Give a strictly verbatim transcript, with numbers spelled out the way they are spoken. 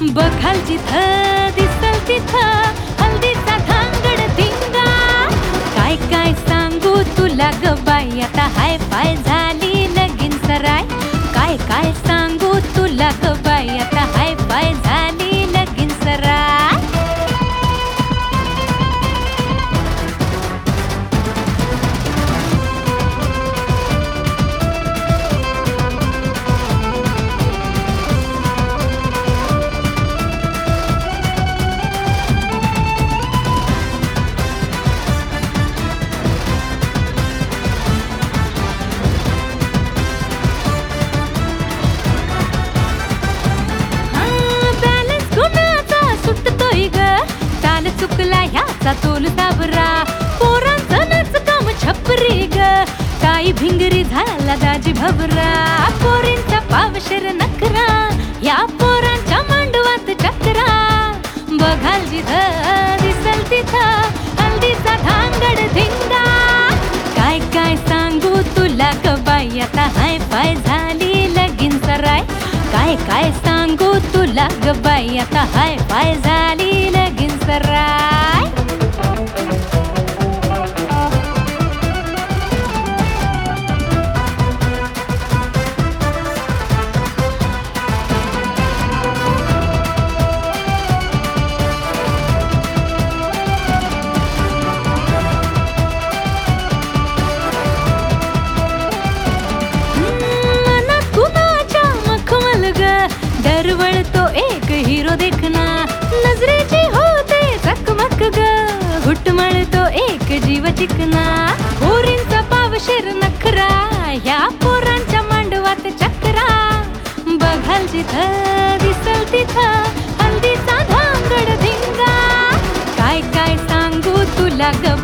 बघाल जिथं दिसल तिथं हल्दीचा धांगड धिंगा. काय काय सांगू तुला ग बाई, आता हाय पाय झाली लगीन सराय. काय काय सांगू तुला ग बाई, आता हाय पाय झाली लगीन सराय. चुकला ह्याचा तोल साबरा, पोरांचं नाच काम छपरी ग. काही भिंगरी झाला दाजी भबरा, पोरींचा पावशर नखरा, या पोरांच्या मांडवात चक्रा. बघाल जिथं दिसल तिथं हल्दीचा धांगड धिंगा. काय काय सांगू तुला ग बाई, आता हाय पाय झाली लगीन सराय. काय काय सांगू तुला ग बाई, आता हाय पाय झाली लगीन सराय. दरवळ तो एक हिरो देखना, नजरेची होते चकमक ग. घुटमळ तो एक जीव चिकना, पोरींचा पावशेर नखरा, ह्या पोरांच्या मांडवात चक्रा. बघाल जिथं दिसल तिथं हल्दीचा धांगड धिंगा. काय काय सांगू तुला ग